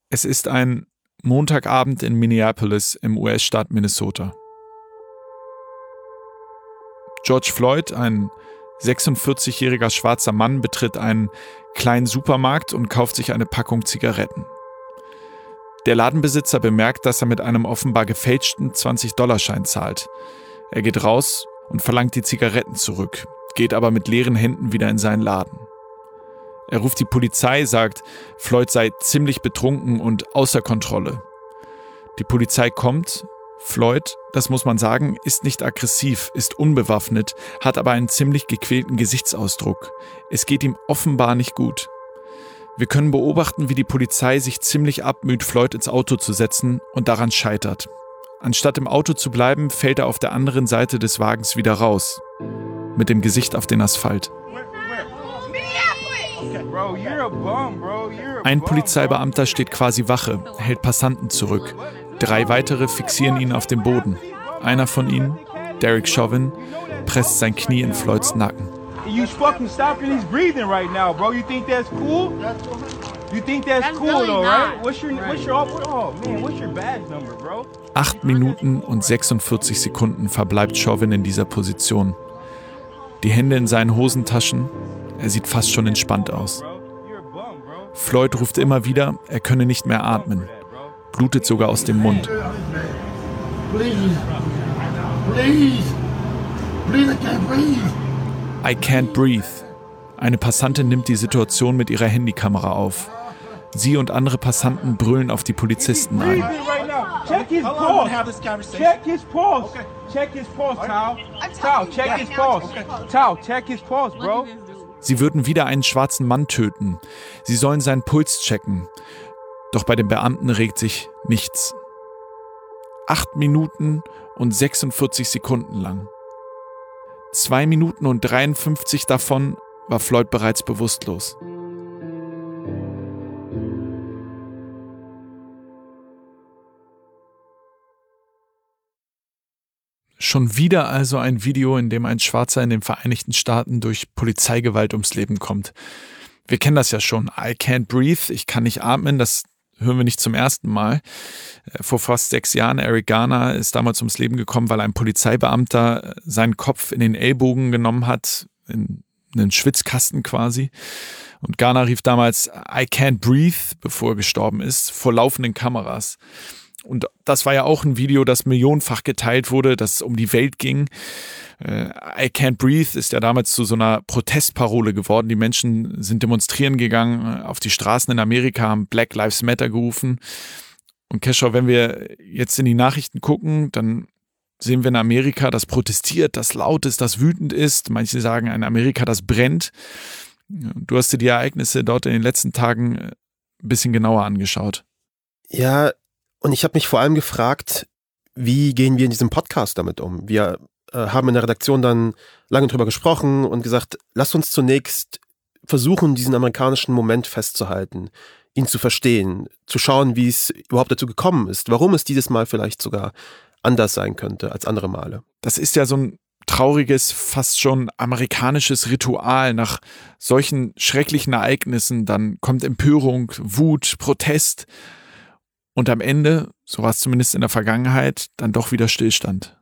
Es ist ein Montagabend in Minneapolis im US-Staat Minnesota. George Floyd, ein 46-jähriger schwarzer Mann, betritt einen kleinen Supermarkt und kauft sich eine Packung Zigaretten. Der Ladenbesitzer bemerkt, dass er mit einem offenbar gefälschten 20-Dollar-Schein zahlt. Er geht raus und verlangt die Zigaretten zurück, geht aber mit leeren Händen wieder in seinen Laden. Er ruft die Polizei, sagt, Floyd sei ziemlich betrunken und außer Kontrolle. Die Polizei kommt. Floyd, das muss man sagen, ist nicht aggressiv, ist unbewaffnet, hat aber einen ziemlich gequälten Gesichtsausdruck. Es geht ihm offenbar nicht gut. Wir können beobachten, wie die Polizei sich ziemlich abmüht, Floyd ins Auto zu setzen und daran scheitert. Anstatt im Auto zu bleiben, fällt er auf der anderen Seite des Wagens wieder raus, mit dem Gesicht auf den Asphalt. Ein Polizeibeamter steht quasi Wache, hält Passanten zurück. 3 weitere fixieren ihn auf dem Boden. Einer von ihnen, Derek Chauvin, presst sein Knie in Floyds Nacken. 8 Minuten und 46 Sekunden verbleibt Chauvin in dieser Position. Die Hände in seinen Hosentaschen, er sieht fast schon entspannt aus. Floyd ruft immer wieder, er könne nicht mehr atmen. Blutet sogar aus dem Mund. I can't breathe. Eine Passantin nimmt die Situation mit ihrer Handykamera auf. Sie und andere Passanten brüllen auf die Polizisten ein. Sie würden wieder einen schwarzen Mann töten. Sie sollen seinen Puls checken. Doch bei den Beamten regt sich nichts. 8 Minuten und 46 Sekunden lang. 2 Minuten und 53 davon war Floyd bereits bewusstlos. Schon wieder also ein Video, in dem ein Schwarzer in den Vereinigten Staaten durch Polizeigewalt ums Leben kommt. Wir kennen das ja schon. I can't breathe, ich kann nicht atmen, das hören wir nicht zum ersten Mal. Vor fast 6 Jahren, Eric Garner ist damals ums Leben gekommen, weil ein Polizeibeamter seinen Kopf in den Ellbogen genommen hat, in einen Schwitzkasten quasi. Und Garner rief damals I can't breathe, bevor er gestorben ist, vor laufenden Kameras. Und das war ja auch ein Video, das millionenfach geteilt wurde, das um die Welt ging. I can't breathe ist ja damals zu so einer Protestparole geworden. Die Menschen sind demonstrieren gegangen auf die Straßen in Amerika, haben Black Lives Matter gerufen. Und Keschau, wenn wir jetzt in die Nachrichten gucken, dann sehen wir ein Amerika, das protestiert, das laut ist, das wütend ist. Manche sagen ein Amerika, das brennt. Du hast dir die Ereignisse dort in den letzten Tagen ein bisschen genauer angeschaut. Ja, und ich habe mich vor allem gefragt, wie gehen wir in diesem Podcast damit um? Wir haben in der Redaktion dann lange drüber gesprochen und gesagt, lasst uns zunächst versuchen, diesen amerikanischen Moment festzuhalten, ihn zu verstehen, zu schauen, wie es überhaupt dazu gekommen ist, warum es dieses Mal vielleicht sogar anders sein könnte als andere Male. Das ist ja so ein trauriges, fast schon amerikanisches Ritual. Nach solchen schrecklichen Ereignissen, dann kommt Empörung, Wut, Protest. Und am Ende, so war es zumindest in der Vergangenheit, dann doch wieder Stillstand.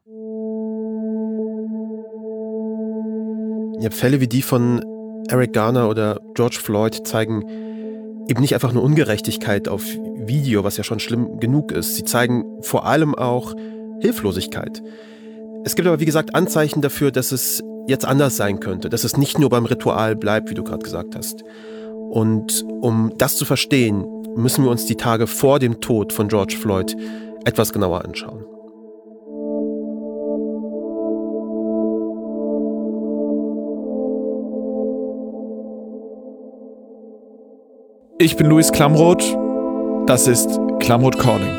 Ja, Fälle wie die von Eric Garner oder George Floyd zeigen eben nicht einfach nur Ungerechtigkeit auf Video, was ja schon schlimm genug ist. Sie zeigen vor allem auch Hilflosigkeit. Es gibt aber, wie gesagt, Anzeichen dafür, dass es jetzt anders sein könnte, dass es nicht nur beim Ritual bleibt, wie du gerade gesagt hast. Und um das zu verstehen, müssen wir uns die Tage vor dem Tod von George Floyd etwas genauer anschauen. Ich bin Luis Klamroth, das ist Klamroth Calling.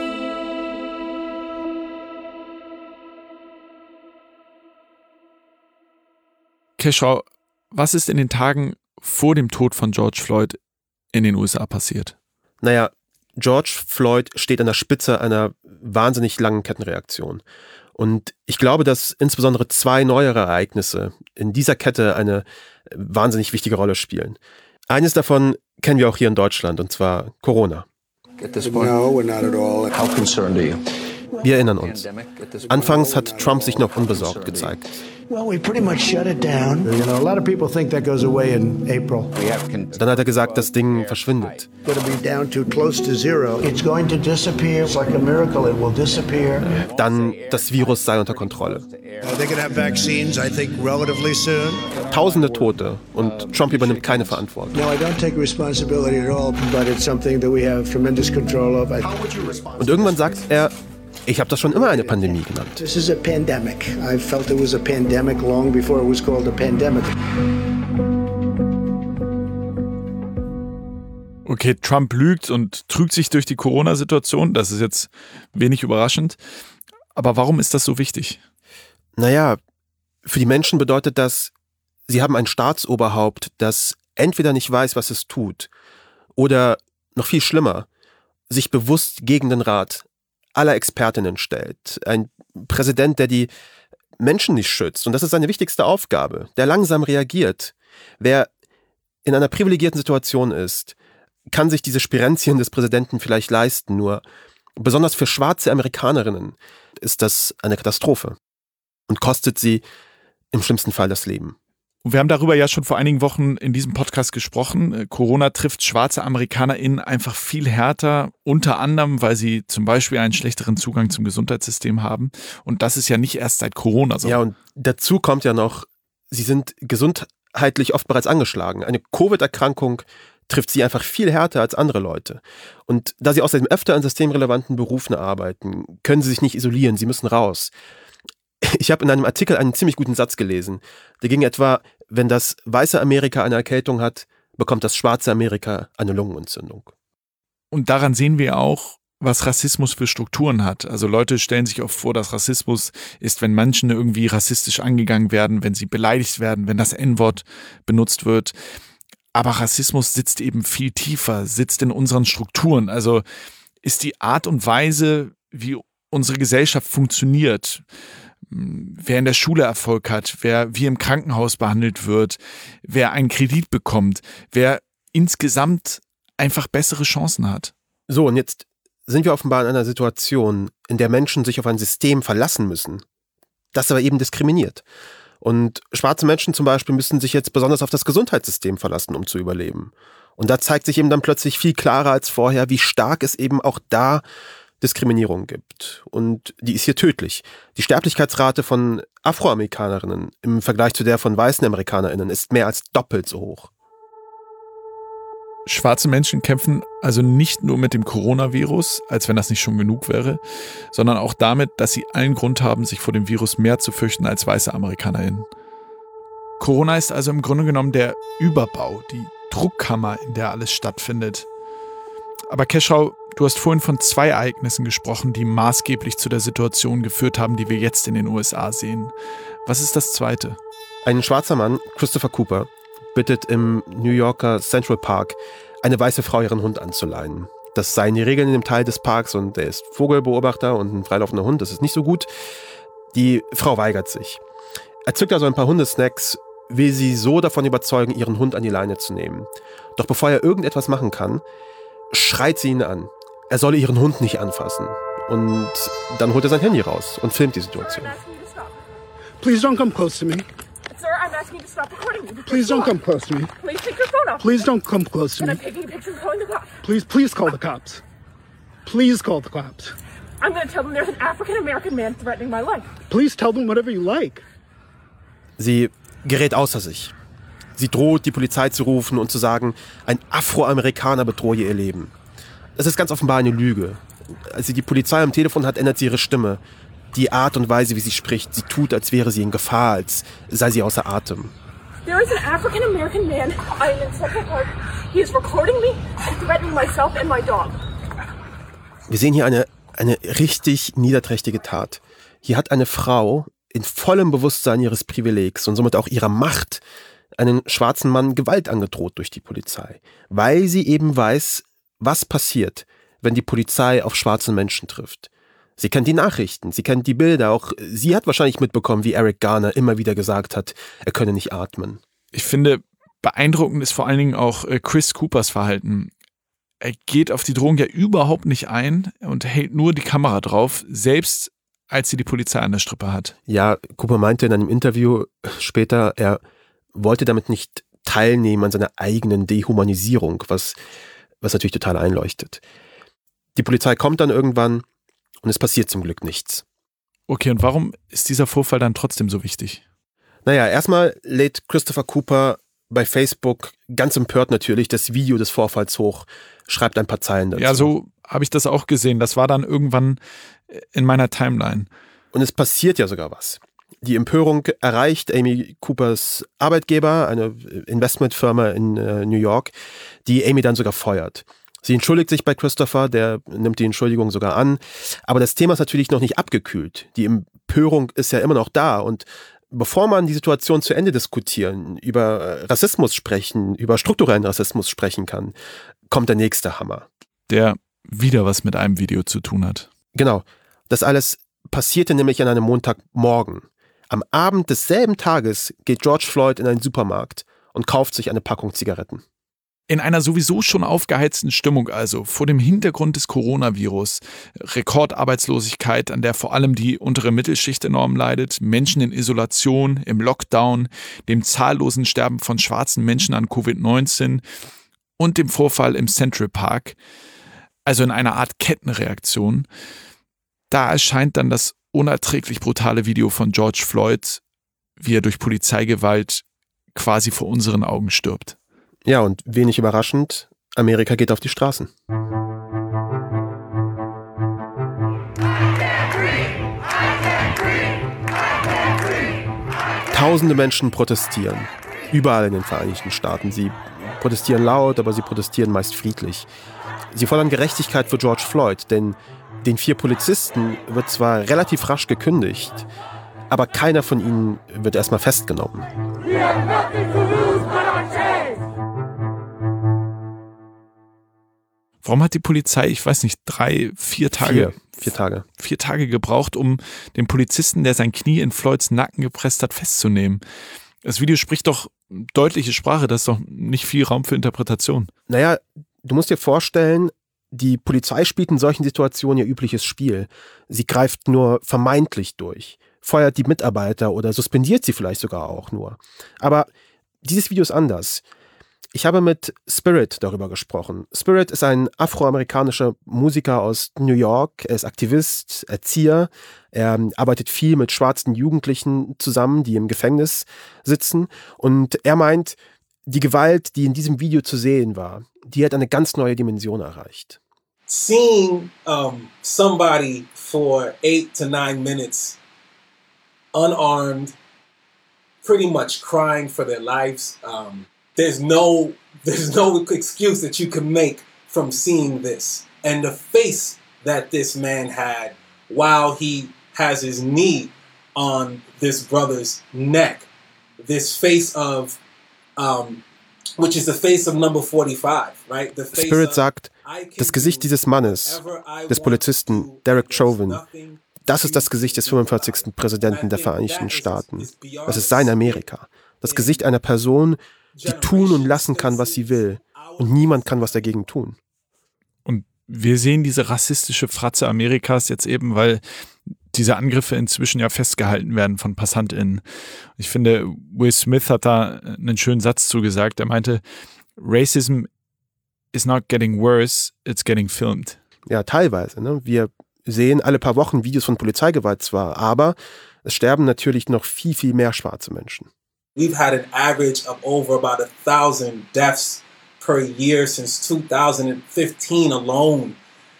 Keschau, was ist in den Tagen vor dem Tod von George Floyd in den USA passiert? Naja, George Floyd steht an der Spitze einer wahnsinnig langen Kettenreaktion. Und ich glaube, dass insbesondere 2 neuere Ereignisse in dieser Kette eine wahnsinnig wichtige Rolle spielen. Eines davon kennen wir auch hier in Deutschland, und zwar Corona. at this point? No, we're not at all. How concerned are you? Wir erinnern uns. Anfangs hat Trump sich noch unbesorgt gezeigt. Well, we pretty much shut it down. You know, a lot of people think that goes away in April. Dann hat er gesagt, das Ding verschwindet. It'll be down to close to zero. It's going to disappear. It's like a miracle. It will disappear. Dann, das Virus sei unter Kontrolle. They could have vaccines, I think, relatively soon. Tausende Tote und Trump übernimmt keine Verantwortung. No, I don't take responsibility at all, but it's something that we have tremendous control of. Und irgendwann sagt er, ich habe das schon immer eine Pandemie genannt. This is a pandemic. I felt it was a pandemic long before it was called a pandemic. Okay, Trump lügt und trügt sich durch die Corona-Situation. Das ist jetzt wenig überraschend. Aber warum ist das so wichtig? Naja, für die Menschen bedeutet das, sie haben ein Staatsoberhaupt, das entweder nicht weiß, was es tut, oder, noch viel schlimmer, sich bewusst gegen den Rat aller Expertinnen stellt. Ein Präsident, der die Menschen nicht schützt. Und das ist seine wichtigste Aufgabe, der langsam reagiert. Wer in einer privilegierten Situation ist, kann sich diese Spirenzchen des Präsidenten vielleicht leisten. Nur besonders für schwarze Amerikanerinnen ist das eine Katastrophe und kostet sie im schlimmsten Fall das Leben. Wir haben darüber ja schon vor einigen Wochen in diesem Podcast gesprochen. Corona trifft schwarze AmerikanerInnen einfach viel härter, unter anderem, weil sie zum Beispiel einen schlechteren Zugang zum Gesundheitssystem haben. Und das ist ja nicht erst seit Corona so. Ja, und dazu kommt ja noch, sie sind gesundheitlich oft bereits angeschlagen. Eine Covid-Erkrankung trifft sie einfach viel härter als andere Leute. Und da sie außerdem öfter in systemrelevanten Berufen arbeiten, können sie sich nicht isolieren, sie müssen raus. Ich habe in einem Artikel einen ziemlich guten Satz gelesen. Der ging etwa, wenn das weiße Amerika eine Erkältung hat, bekommt das schwarze Amerika eine Lungenentzündung. Und daran sehen wir auch, was Rassismus für Strukturen hat. Also Leute stellen sich oft vor, dass Rassismus ist, wenn Menschen irgendwie rassistisch angegangen werden, wenn sie beleidigt werden, wenn das N-Wort benutzt wird. Aber Rassismus sitzt eben viel tiefer, sitzt in unseren Strukturen. Also ist die Art und Weise, wie unsere Gesellschaft funktioniert, wer in der Schule Erfolg hat, wer wie im Krankenhaus behandelt wird, wer einen Kredit bekommt, wer insgesamt einfach bessere Chancen hat. So, und jetzt sind wir offenbar in einer Situation, in der Menschen sich auf ein System verlassen müssen, das aber eben diskriminiert. Und schwarze Menschen zum Beispiel müssen sich jetzt besonders auf das Gesundheitssystem verlassen, um zu überleben. Und da zeigt sich eben dann plötzlich viel klarer als vorher, wie stark es eben auch da Diskriminierung gibt. Und die ist hier tödlich. Die Sterblichkeitsrate von Afroamerikanerinnen im Vergleich zu der von weißen AmerikanerInnen ist mehr als doppelt so hoch. Schwarze Menschen kämpfen also nicht nur mit dem Coronavirus, als wenn das nicht schon genug wäre, sondern auch damit, dass sie allen Grund haben, sich vor dem Virus mehr zu fürchten als weiße AmerikanerInnen. Corona ist also im Grunde genommen der Überbau, die Druckkammer, in der alles stattfindet. Aber Keschrau, du hast vorhin von 2 Ereignissen gesprochen, die maßgeblich zu der Situation geführt haben, die wir jetzt in den USA sehen. Was ist das zweite? Ein schwarzer Mann, Christopher Cooper, bittet im New Yorker Central Park eine weiße Frau ihren Hund anzuleihen. Das seien die Regeln in dem Teil des Parks und er ist Vogelbeobachter und ein freilaufender Hund, das ist nicht so gut. Die Frau weigert sich. Er zückt also ein paar Hundesnacks, will sie so davon überzeugen, ihren Hund an die Leine zu nehmen. Doch bevor er irgendetwas machen kann, schreit sie ihn an. Er solle ihren Hund nicht anfassen. Und dann holt er sein Handy raus und filmt die Situation. Please don't come close to me. Sir, I'm asking you to stop recording me. Please don't come close to me. Please take your phone off. Please don't come close to And me. I'm taking a picture and calling the cops. Please call the cops. Please call the cops. I'm going to tell them there's an African-American man threatening my life. Please tell them whatever you like. Sie gerät außer sich. Sie droht, die Polizei zu rufen und zu sagen, ein Afroamerikaner bedrohe ihr Leben. Das ist ganz offenbar eine Lüge. Als sie die Polizei am Telefon hat, ändert sie ihre Stimme. Die Art und Weise, wie sie spricht, sie tut, als wäre sie in Gefahr, als sei sie außer Atem. There is an African-American man. I am in Central Park. He is recording me and threatening myself and my dog. Wir sehen hier eine richtig niederträchtige Tat. Hier hat eine Frau in vollem Bewusstsein ihres Privilegs und somit auch ihrer Macht einen schwarzen Mann Gewalt angedroht durch die Polizei, weil sie eben weiß, was passiert, wenn die Polizei auf schwarze Menschen trifft. Sie kennt die Nachrichten, sie kennt die Bilder, auch sie hat wahrscheinlich mitbekommen, wie Eric Garner immer wieder gesagt hat, er könne nicht atmen. Ich finde, beeindruckend ist vor allen Dingen auch Chris Coopers Verhalten. Er geht auf die Drohung ja überhaupt nicht ein und hält nur die Kamera drauf, selbst als sie die Polizei an der Strippe hat. Ja, Cooper meinte in einem Interview später, er wollte damit nicht teilnehmen an seiner eigenen Dehumanisierung, was natürlich total einleuchtet. Die Polizei kommt dann irgendwann und es passiert zum Glück nichts. Okay, und warum ist dieser Vorfall dann trotzdem so wichtig? Naja, erstmal lädt Christopher Cooper bei Facebook ganz empört natürlich das Video des Vorfalls hoch, schreibt ein paar Zeilen dazu. Ja, so habe ich das auch gesehen. Das war dann irgendwann in meiner Timeline. Und es passiert ja sogar was. Die Empörung erreicht Amy Coopers Arbeitgeber, eine Investmentfirma in New York, die Amy dann sogar feuert. Sie entschuldigt sich bei Christopher, der nimmt die Entschuldigung sogar an. Aber das Thema ist natürlich noch nicht abgekühlt. Die Empörung ist ja immer noch da. Und bevor man die Situation zu Ende diskutieren, über Rassismus sprechen, über strukturellen Rassismus sprechen kann, kommt der nächste Hammer. Der wieder was mit einem Video zu tun hat. Genau. Das alles passierte nämlich an einem Montagmorgen. Am Abend desselben Tages geht George Floyd in einen Supermarkt und kauft sich eine Packung Zigaretten. In einer sowieso schon aufgeheizten Stimmung also, vor dem Hintergrund des Coronavirus, Rekordarbeitslosigkeit, an der vor allem die untere Mittelschicht enorm leidet, Menschen in Isolation, im Lockdown, dem zahllosen Sterben von schwarzen Menschen an Covid-19 und dem Vorfall im Central Park, also in einer Art Kettenreaktion, da erscheint dann das unerträglich brutale Video von George Floyd, wie er durch Polizeigewalt quasi vor unseren Augen stirbt. Ja, und wenig überraschend, Amerika geht auf die Straßen. Tausende Menschen protestieren, überall in den Vereinigten Staaten. Sie protestieren laut, aber sie protestieren meist friedlich. Sie fordern Gerechtigkeit für George Floyd, denn den 4 Polizisten wird zwar relativ rasch gekündigt, aber keiner von ihnen wird erstmal festgenommen. Warum hat die Polizei, ich weiß nicht, 4 Tage? 4 Tage. 4 Tage gebraucht, um den Polizisten, der sein Knie in Floyds Nacken gepresst hat, festzunehmen. Das Video spricht doch deutliche Sprache, da ist doch nicht viel Raum für Interpretation. Naja, du musst dir vorstellen, die Polizei spielt in solchen Situationen ihr übliches Spiel. Sie greift nur vermeintlich durch, feuert die Mitarbeiter oder suspendiert sie vielleicht sogar auch nur. Aber dieses Video ist anders. Ich habe mit Spirit darüber gesprochen. Spirit ist ein afroamerikanischer Musiker aus New York. Er ist Aktivist, Erzieher. Er arbeitet viel mit schwarzen Jugendlichen zusammen, die im Gefängnis sitzen. Und er meint, die Gewalt, die in diesem Video zu sehen war, die hat eine ganz neue Dimension erreicht. Seeing somebody for 8 to 9 minutes unarmed, pretty much crying for their lives, there's no excuse that you can make from seeing this. And the face that this man had while he has his knee on this brother's neck, this face of, which is the face of number 45, right? The face Spirit sagt, das Gesicht dieses Mannes, des Polizisten Derek Chauvin, das ist das Gesicht des 45. Präsidenten der Vereinigten Staaten. Das ist sein Amerika. Das Gesicht einer Person, die tun und lassen kann, was sie will. Und niemand kann was dagegen tun. Und wir sehen diese rassistische Fratze Amerikas jetzt eben, weil diese Angriffe inzwischen ja festgehalten werden von PassantInnen. Ich finde, Will Smith hat da einen schönen Satz zugesagt. Er meinte, Racism is not getting worse, it's getting filmed. Ja, teilweise. Ne? Wir sehen alle paar Wochen Videos von Polizeigewalt zwar, aber es sterben natürlich noch viel, viel mehr schwarze Menschen. We've had an average of over about 1,000 deaths per year since 2015 alone.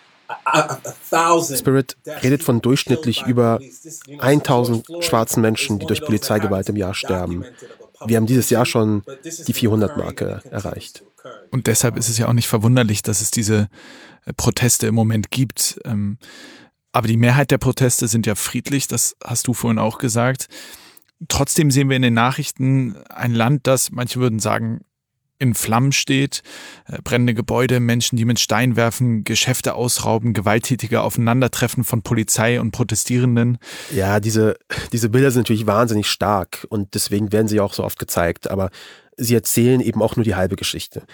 1,000. Spirit redet von durchschnittlich über 1.000 schwarzen Menschen, die durch Polizeigewalt im Jahr sterben. Wir haben dieses Jahr schon die 400-Marke erreicht. Und deshalb ist es ja auch nicht verwunderlich, dass es diese Proteste im Moment gibt. Aber die Mehrheit der Proteste sind ja friedlich, das hast du vorhin auch gesagt. Trotzdem sehen wir in den Nachrichten ein Land, das, manche würden sagen, in Flammen steht, brennende Gebäude, Menschen, die mit Steinen werfen, Geschäfte ausrauben, gewalttätige Aufeinandertreffen von Polizei und Protestierenden. Ja, diese Bilder sind natürlich wahnsinnig stark und deswegen werden sie auch so oft gezeigt, aber sie erzählen eben auch nur die halbe Geschichte.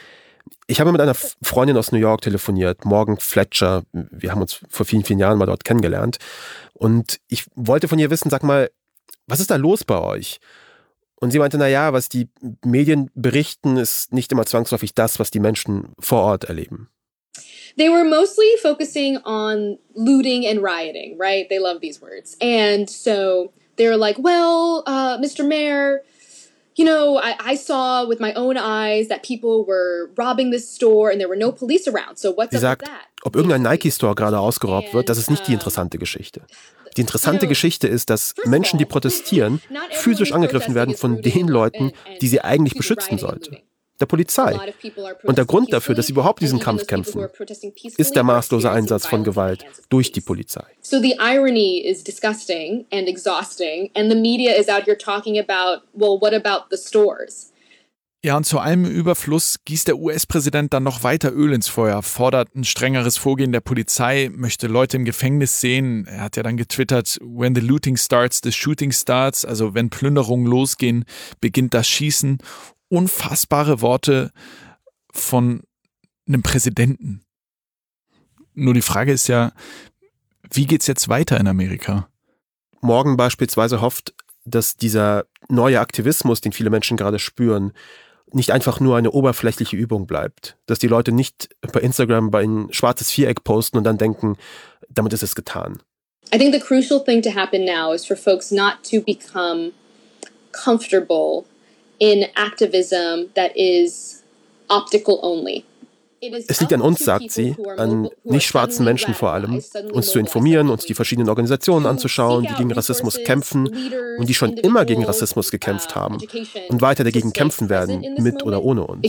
Ich habe mit einer Freundin aus New York telefoniert, Morgan Fletcher. Wir haben uns vor vielen, vielen Jahren mal dort kennengelernt. Und ich wollte von ihr wissen, sag mal, was ist da los bei euch? Und sie meinte, naja, was die Medien berichten, ist nicht immer zwangsläufig das, was die Menschen vor Ort erleben. They were mostly focusing on looting and rioting, right? They love these words. And so they were like, well, Mr. Mayor, you know, I saw with my own eyes that people were robbing this store and there were no police around. So what's Sie up sagt, with that? ob irgendein Nike-Store gerade ausgeraubt wird, das ist nicht die interessante Geschichte. Die interessante Geschichte ist, dass Menschen, die protestieren, physisch angegriffen werden von den Leuten, die sie eigentlich beschützen sollten. Der Polizei. Und der Grund dafür, dass sie überhaupt diesen Kampf kämpfen, ist der maßlose Einsatz von Gewalt durch die Polizei. So the irony is disgusting and exhausting and the media is out here talking about, well, what about the stores? Ja, und zu allem Überfluss gießt der US-Präsident dann noch weiter Öl ins Feuer, fordert ein strengeres Vorgehen der Polizei, möchte Leute im Gefängnis sehen. Er hat ja dann getwittert, when the looting starts, the shooting starts. Also wenn Plünderungen losgehen, beginnt das Schießen. Unfassbare Worte von einem Präsidenten. Nur die Frage ist ja, wie geht's jetzt weiter in Amerika? Morgan beispielsweise hofft, dass dieser neue Aktivismus, den viele Menschen gerade spüren, nicht einfach nur eine oberflächliche Übung bleibt. Dass die Leute nicht bei Instagram bei ein schwarzes Viereck posten und dann denken, damit ist es getan. I think the crucial thing to happen now is for folks not to become comfortable in activism that is optical only. Es liegt an uns, sagt sie, an nicht schwarzen Menschen vor allem, uns zu informieren, uns die verschiedenen Organisationen anzuschauen, die gegen Rassismus kämpfen und die schon immer gegen Rassismus gekämpft haben und weiter dagegen kämpfen werden, mit oder ohne uns.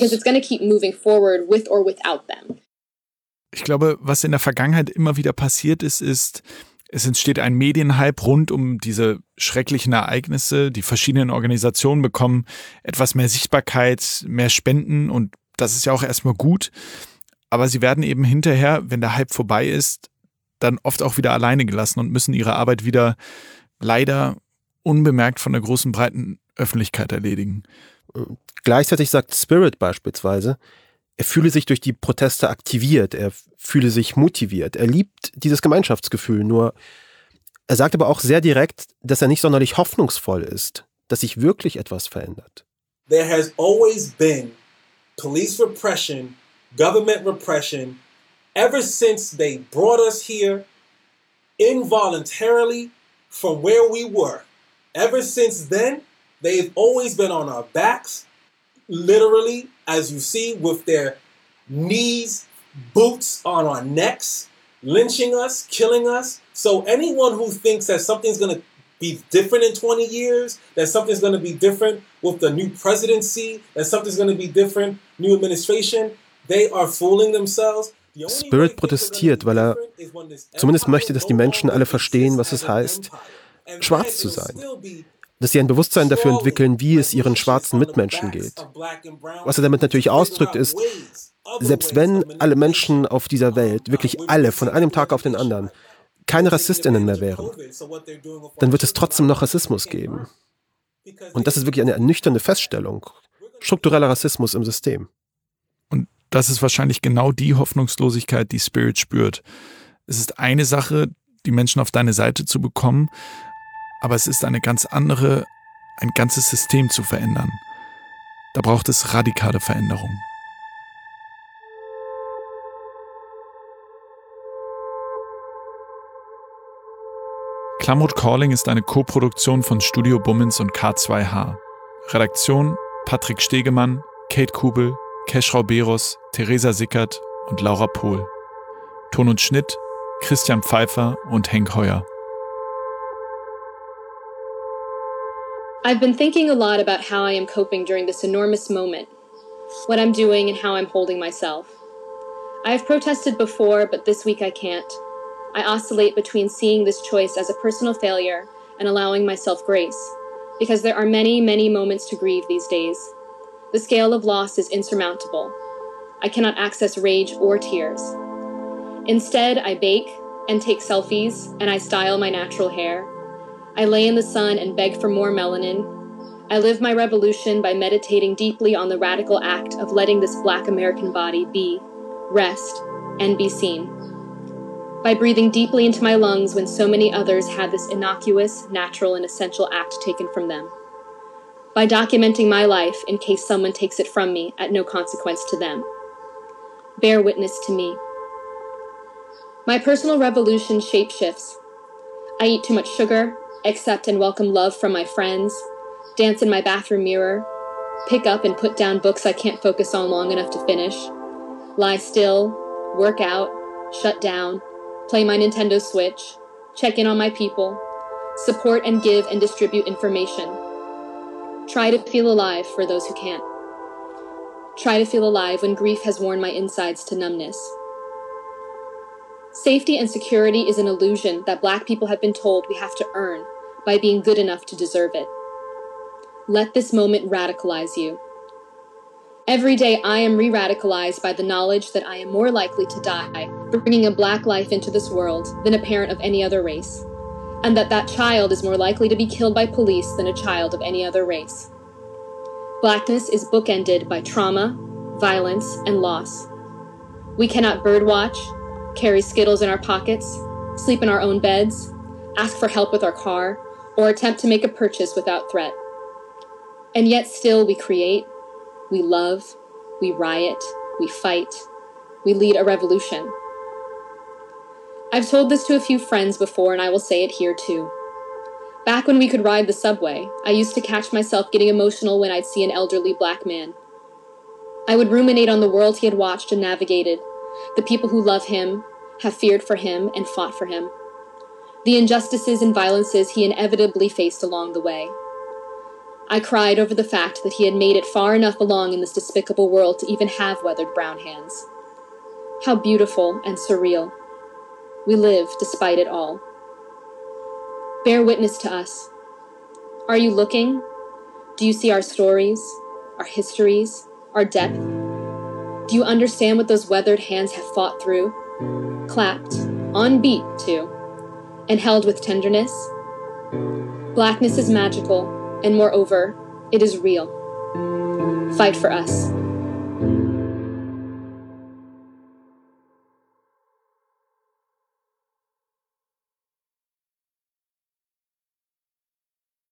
Ich glaube, was in der Vergangenheit immer wieder passiert ist, es entsteht ein Medienhype rund um diese schrecklichen Ereignisse. Die verschiedenen Organisationen bekommen etwas mehr Sichtbarkeit, mehr Spenden und das ist ja auch erstmal gut, aber sie werden eben hinterher, wenn der Hype vorbei ist, dann oft auch wieder alleine gelassen und müssen ihre Arbeit wieder leider unbemerkt von der großen, breiten Öffentlichkeit erledigen. Gleichzeitig sagt Spirit beispielsweise, er fühle sich durch die Proteste aktiviert, er fühle sich motiviert, er liebt dieses Gemeinschaftsgefühl, nur er sagt aber auch sehr direkt, dass er nicht sonderlich hoffnungsvoll ist, dass sich wirklich etwas verändert. There has always been police repression, government repression, ever since they brought us here involuntarily from where we were. Ever since then, they've always been on our backs, literally, as you see, with their knees, boots on our necks, lynching us, killing us. So anyone who thinks that something's going to be different in 20 years, that something's going to be different with the new presidency, that something's going to be different, new administration, they are fooling themselves. Spirit protestiert, weil er zumindest möchte, dass die Menschen alle verstehen, was es heißt, schwarz zu sein. Dass sie ein Bewusstsein dafür entwickeln, wie es ihren schwarzen Mitmenschen geht. Was er damit natürlich ausdrückt, ist, selbst wenn alle Menschen auf dieser Welt, wirklich alle, von einem Tag auf den anderen, keine RassistInnen mehr wären, dann wird es trotzdem noch Rassismus geben. Und das ist wirklich eine ernüchternde Feststellung. Struktureller Rassismus im System. Und das ist wahrscheinlich genau die Hoffnungslosigkeit, die Spirit spürt. Es ist eine Sache, die Menschen auf deine Seite zu bekommen, aber es ist eine ganz andere, ein ganzes System zu verändern. Da braucht es radikale Veränderung. Klamroth Calling ist eine Co-Produktion von Studio Bummens und K2H. Redaktion Patrick Stegemann, Kate Kubel, Keschrau Beros, Theresa Sickert und Laura Pohl. Ton und Schnitt Christian Pfeiffer und Henk Heuer. I've been thinking a lot about how I am coping during this enormous moment, what I'm doing and how I'm holding myself. I have protested before, but this week I can't. I oscillate between seeing this choice as a personal failure and allowing myself grace, because there are many, many moments to grieve these days. The scale of loss is insurmountable. I cannot access rage or tears. Instead, I bake and take selfies, and I style my natural hair. I lay in the sun and beg for more melanin. I live my revolution by meditating deeply on the radical act of letting this Black American body be, rest, and be seen. By breathing deeply into my lungs when so many others had this innocuous, natural, and essential act taken from them. By documenting my life in case someone takes it from me at no consequence to them. Bear witness to me. My personal revolution shapeshifts. I eat too much sugar, accept and welcome love from my friends, dance in my bathroom mirror, pick up and put down books I can't focus on long enough to finish, lie still, work out, shut down, play my Nintendo Switch, check in on my people, support and give and distribute information. Try to feel alive for those who can't. Try to feel alive when grief has worn my insides to numbness. Safety and security is an illusion that Black people have been told we have to earn by being good enough to deserve it. Let this moment radicalize you. Every day I am re-radicalized by the knowledge that I am more likely to die bringing a Black life into this world than a parent of any other race, and that child is more likely to be killed by police than a child of any other race. Blackness is bookended by trauma, violence, and loss. We cannot birdwatch, carry Skittles in our pockets, sleep in our own beds, ask for help with our car, or attempt to make a purchase without threat. And yet still we create, we love, we riot, we fight, we lead a revolution. I've told this to a few friends before, and I will say it here too. Back when we could ride the subway, I used to catch myself getting emotional when I'd see an elderly Black man. I would ruminate on the world he had watched and navigated, the people who love him, have feared for him, and fought for him, the injustices and violences he inevitably faced along the way. I cried over the fact that he had made it far enough along in this despicable world to even have weathered brown hands. How beautiful and surreal. We live despite it all. Bear witness to us. Are you looking? Do you see our stories, our histories, our depth? Do you understand what those weathered hands have fought through, clapped, on beat too, and held with tenderness? Blackness is magical, and moreover, it is real. Fight for us.